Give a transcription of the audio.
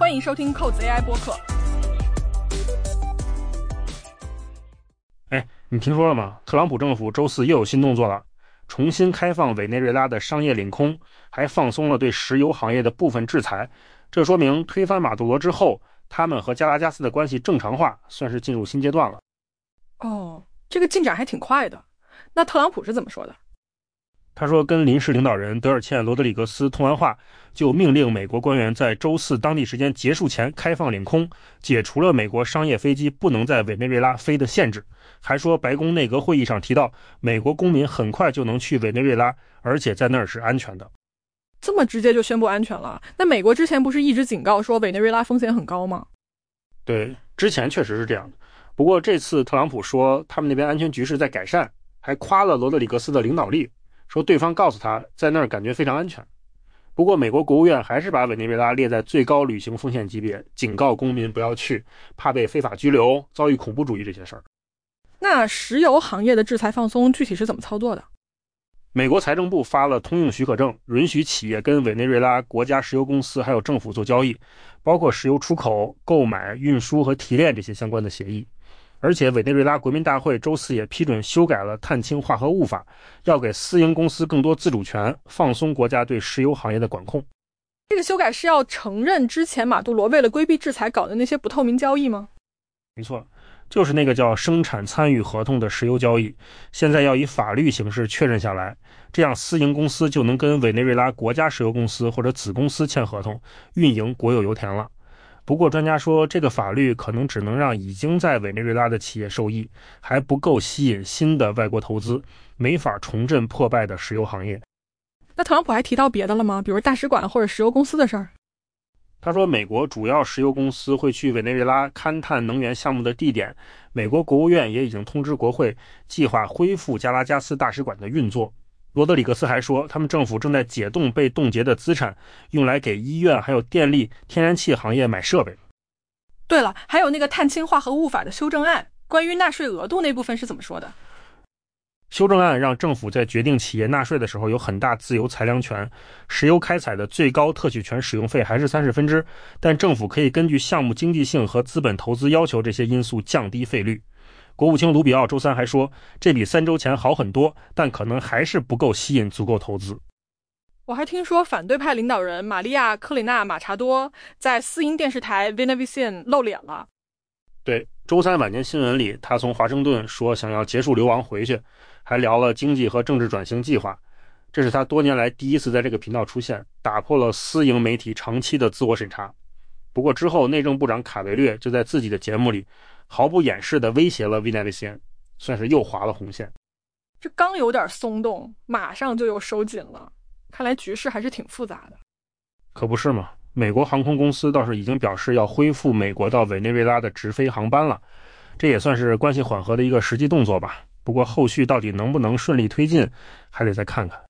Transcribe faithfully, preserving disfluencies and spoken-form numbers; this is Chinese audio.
欢迎收听扣子 A I 播客。 哎，你听说了吗？特朗普政府周四又有新动作了，重新开放委内瑞拉的商业领空，还放松了对石油行业的部分制裁。这说明推翻马杜罗之后，他们和加拉加斯的关系正常化，算是进入新阶段了。 哦，这个进展还挺快的。那特朗普是怎么说的？ 他说跟临时领导人德尔茜·罗德里格斯通完话，就命令美国官员在周四当地时间结束前开放领空，解除了美国商业飞机不能在委内瑞拉飞的限制。还说白宫内阁会议上提到，美国公民很快就能去委内瑞拉，而且在那儿是安全的。 这么直接就宣布安全了？那美国之前不是一直警告说委内瑞拉风险很高吗？ 对，之前确实是这样的。不过这次特朗普说他们那边安全局势在改善，还夸了罗德里格斯的领导力，说对方告诉他在那儿感觉非常安全。不过美国国务院还是把委内瑞拉列在最高旅行风险级别，警告公民不要去，怕被非法拘留，遭遇恐怖主义这些事儿。 那石油行业的制裁放松具体是怎么操作的？ 美国财政部发了通用许可证，允许企业跟委内瑞拉国家石油公司还有政府做交易，包括石油出口、购买、运输和提炼这些相关的协议。而且委内瑞拉国民大会周四也批准修改了碳氢化合物法，要给私营公司更多自主权，放松国家对石油行业的管控。 这个修改是要承认之前马杜罗为了规避制裁搞的那些不透明交易吗？ 没错，就是那个叫生产参与合同的石油交易，现在要以法律形式确认下来，这样私营公司就能跟委内瑞拉国家石油公司或者子公司签合同，运营国有油田了。不过专家说，这个法律可能只能让已经在委内瑞拉的企业受益，还不够吸引新的外国投资，没法重振破败的石油行业。 那特朗普还提到别的了吗？比如大使馆或者石油公司的事儿？ 他说美国主要石油公司会去委内瑞拉勘探能源项目的地点，美国国务院也已经通知国会，计划恢复加拉加斯大使馆的运作。罗德里格斯还说，他们政府正在解冻被冻结的资产，用来给医院还有电力、天然气行业买设备。 对了，还有那个碳氢化合物法的修正案，关于纳税额度那部分是怎么说的？ 修正案让政府在决定企业纳税的时候有很大自由裁量权，石油开采的最高特许权使用费还是三十分之，但政府可以根据项目经济性和资本投资要求这些因素降低费率。国务卿卢比奥周三还说，这比三周前好很多，但可能还是不够吸引足够投资。 我还听说反对派领导人玛利亚·科里纳·马查多在私营电视台 Venevisión 露脸了。 对，周三晚间新闻里，他从华盛顿说想要结束流亡回去，还聊了经济和政治转型计划。这是他多年来第一次在这个频道出现，打破了私营媒体长期的自我审查。不过之后，内政部长卡维略就在自己的节目里毫不掩饰地威胁了 Venevisión， 算是又划了红线。 这刚有点松动，马上就又收紧了，看来局势还是挺复杂的。 可不是嘛，美国航空公司倒是已经表示要恢复美国到委内瑞拉的直飞航班了，这也算是关系缓和的一个实际动作吧。不过后续到底能不能顺利推进，还得再看看。